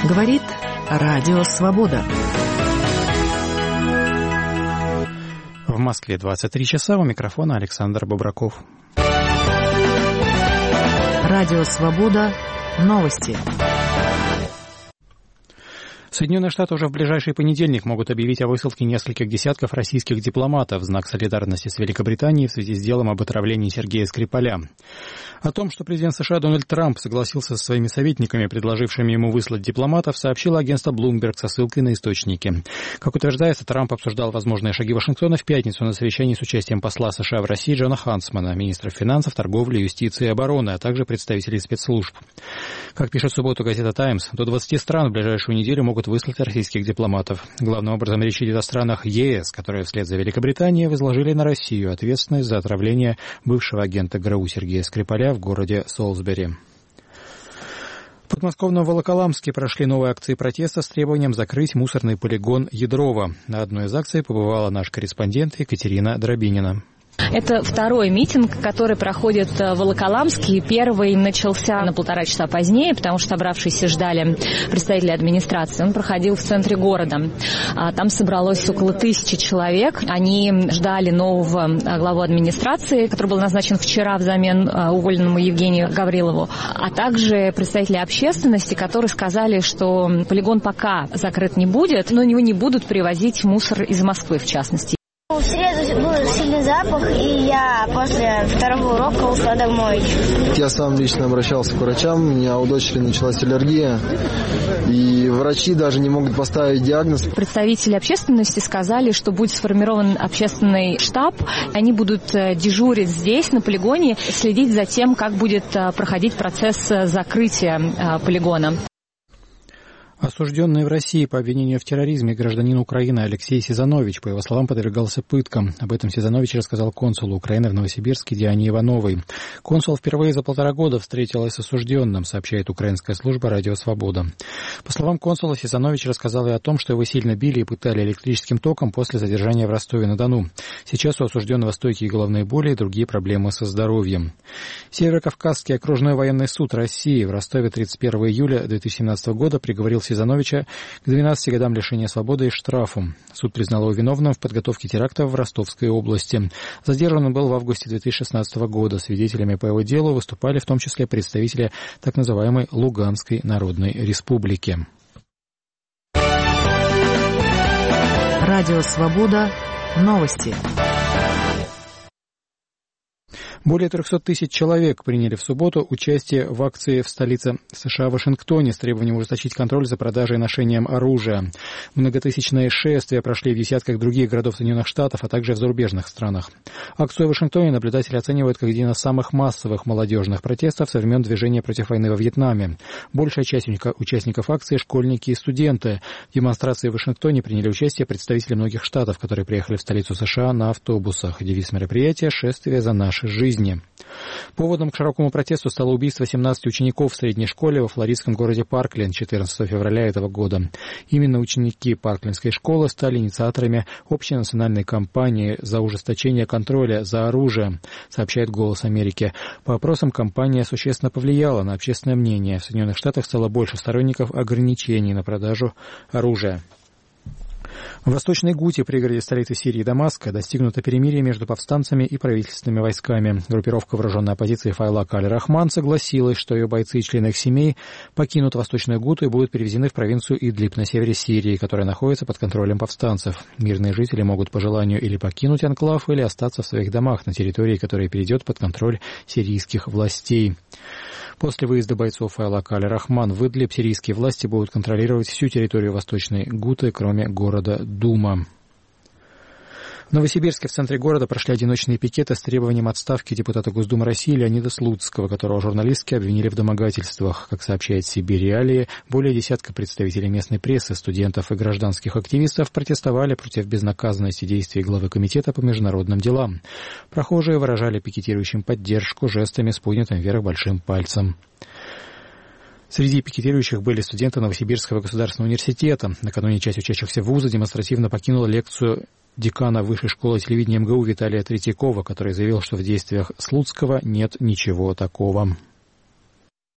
Говорит Радио Свобода. В Москве 23 часа, у микрофона Александр Бобраков. Радио Свобода. Новости. Соединенные Штаты уже в ближайший понедельник могут объявить о высылке нескольких десятков российских дипломатов в знак солидарности с Великобританией в связи с делом об отравлении Сергея Скрипаля. О том, что президент США Дональд Трамп согласился со своими советниками, предложившими ему выслать дипломатов, сообщило агентство Bloomberg со ссылкой на источники. Как утверждается, Трамп обсуждал возможные шаги Вашингтона в пятницу на совещании с участием посла США в России Джона Хансмана, министров финансов, торговли, юстиции и обороны, а также представителей спецслужб. Как пишет в субботу газета «Таймс», до 20 стран в ближайшую неделю могут выслать российских дипломатов. Главным образом речь идет о странах ЕС, которые вслед за Великобританией возложили на Россию ответственность за отравление бывшего агента ГРУ Сергея Скрипаля в городе Солсбери. В подмосковном Волоколамске прошли новые акции протеста с требованием закрыть мусорный полигон Ядрова. На одной из акций побывала наш корреспондент Екатерина Дробинина. Это второй митинг, который проходит в Волоколамске. Первый начался на 1,5 часа позднее, потому что собравшиеся ждали представителей администрации. Он проходил в центре города. Там собралось около 1000 человек. Они ждали нового главу администрации, который был назначен вчера взамен уволенному Евгению Гаврилову, а также представители общественности, которые сказали, что полигон пока закрыт не будет, но его не будут привозить мусор из Москвы, в частности. В среду был сильный запах, и я после второго урока ушла домой. Я сам лично обращался к врачам, у меня у дочери началась аллергия, и врачи даже не могут поставить диагноз. Представители общественности сказали, что будет сформирован общественный штаб, они будут дежурить здесь, на полигоне, следить за тем, как будет проходить процесс закрытия полигона. Осужденный в России по обвинению в терроризме гражданин Украины Алексей Сизанович, по его словам, подвергался пыткам. Об этом Сизанович рассказал консулу Украины в Новосибирске Диане Ивановой. Консул впервые за 1,5 года встретилась с осужденным, сообщает украинская служба «Радио Свобода». По словам консула, Сизанович рассказал и о том, что его сильно били и пытали электрическим током после задержания в Ростове-на-Дону. Сейчас у осужденного стойкие головные боли и другие проблемы со здоровьем. Северокавказский окружной военный суд России в Ростове 31 июля 2017 года приговорил Сизановича к 12 годам лишения свободы и штрафу. Суд признал его виновным в подготовке теракта в Ростовской области. Задержан он был в августе 2016 года. Свидетелями по его делу выступали в том числе представители так называемой Луганской Народной Республики. Радио Свобода. Новости. Более 300 тысяч человек приняли в субботу участие в акции в столице США Вашингтоне с требованием ужесточить контроль за продажей и ношением оружия. Многотысячные шествия прошли в десятках других городов Соединенных Штатов, а также в зарубежных странах. Акцию в Вашингтоне наблюдатели оценивают как один из самых массовых молодежных протестов со времен движения против войны во Вьетнаме. Большая часть участников акции – школьники и студенты. В демонстрации в Вашингтоне приняли участие представители многих штатов, которые приехали в столицу США на автобусах. Девиз мероприятия – «Шествие за наши жизни». Поводом к широкому протесту стало убийство 17 учеников в средней школе во флоридском городе Паркленд 14 февраля этого года. Именно ученики Парклендской школы стали инициаторами общенациональной кампании за ужесточение контроля за оружием, сообщает «Голос Америки». По опросам, кампания существенно повлияла на общественное мнение. В Соединенных Штатах стало больше сторонников ограничений на продажу оружия. В Восточной Гуте, пригороде столицы Сирии Дамаска, достигнуто перемирие между повстанцами и правительственными войсками. Группировка вооруженной оппозиции Файлак Аль-Рахман согласилась, что ее бойцы и члены их семей покинут Восточную Гуту и будут перевезены в провинцию Идлиб на севере Сирии, которая находится под контролем повстанцев. Мирные жители могут по желанию или покинуть анклав, или остаться в своих домах на территории, которая перейдет под контроль сирийских властей. После выезда бойцов Файлак Аль-Рахман в Идлиб сирийские власти будут контролировать всю территорию Восточной Гуты, кроме города Дума. В Новосибирске в центре города прошли одиночные пикеты с требованием отставки депутата Госдумы России Леонида Слуцкого, которого журналистки обвинили в домогательствах. Как сообщает Сибирь Реалии, более десятка представителей местной прессы, студентов и гражданских активистов протестовали против безнаказанности действий главы комитета по международным делам. Прохожие выражали пикетирующим поддержку жестами с поднятым вверх большим пальцем. Среди пикетирующих были студенты Новосибирского государственного университета. Накануне часть учащихся вуза демонстративно покинула лекцию декана Высшей школы телевидения МГУ Виталия Третьякова, который заявил, что в действиях Слуцкого нет ничего такого.